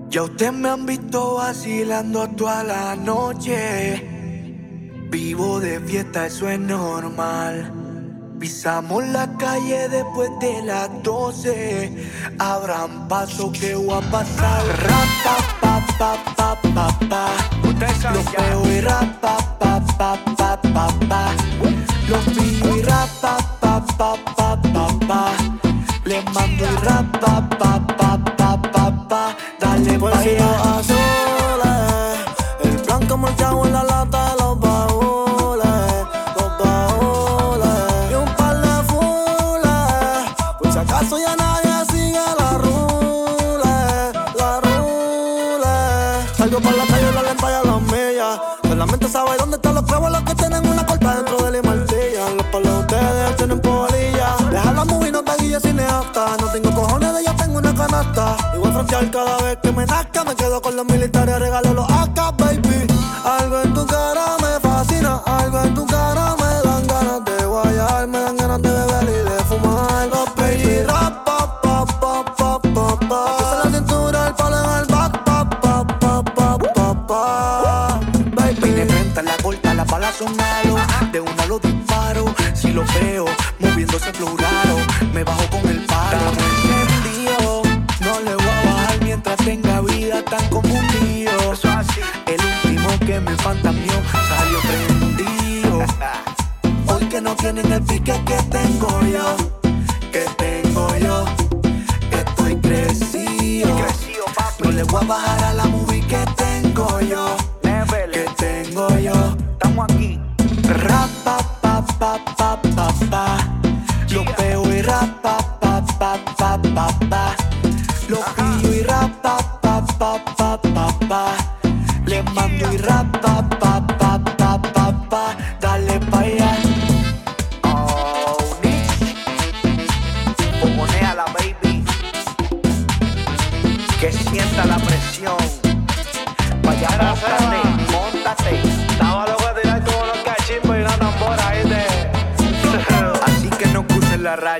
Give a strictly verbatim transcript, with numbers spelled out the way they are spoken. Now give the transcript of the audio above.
Ya ustedes me han visto vacilando toda la noche. Vivo de fiesta, eso es normal. Pisamos la calle después de las doce. Abran paso que voy a pasar. Rapa, pa, pa, pa, pa, pa. Los veo y rapa, pa, pa, pa, pa, pa. Los pillo y rapa, pa, pa, pa, pa, pa. Les mando y rapa, pa, pa, pa, pa, pa. Dale pa' allá. Azules, el plan como el chavo en la lata de los baúles, los baúles. Y un par de fules, por si acaso ya nadie sigue la rule, la rule. Salgo por la calle, la lenta y a las millas. Solamente sabe dónde están los clavos, los que tienen una corta dentro de la martilla. Los palos de ustedes tienen polilla. Deja la movie, no te guilles cineasta. No tengo cojones de ella, tengo una canasta. Y voy a frontear cada vez que me nazca. Me quedo con los militares, regalo los A K, baby. Algo en tu cara me fascina, algo en tu cara me dan ganas de guayar, me dan ganas de beber y de fumar. Los baby rap, pa, pa, pa, pa, pa, pa. Empieza la cintura, el palo en el back, pa, pa, pa, pa, pa, pa. Baby. Vine frente a la corta, las balas son halo. De una lo disparo, si lo veo moviéndose flow raro, me bajo con el palo. Estamos encendidos, no le voy a bajar mientras tenga vida tan como un lío. El último que me fantameó salió prendido. Hoy que no tienen el pique que tengo yo, que tengo yo, que estoy crecido. No le voy a bajar a la movie que tengo yo, que tengo yo. Estamos aquí. Rapa, pa, pa, pa, pa, pa. Lo pego y rapa, pa, pa, pa, pa, pa. Lo pillo y rapa, pa, pa, pa, pa, pa. Le mando y rapa, pa, pa, pa, pa, pa. Dale pa' allá. Oh, Nick. Fogonea la baby. Que sienta la presión. Vaya, móntate, móntate. Estaba loco de tirar todos los cachimbos y una tambora ahí de. Así que no cruces la raya.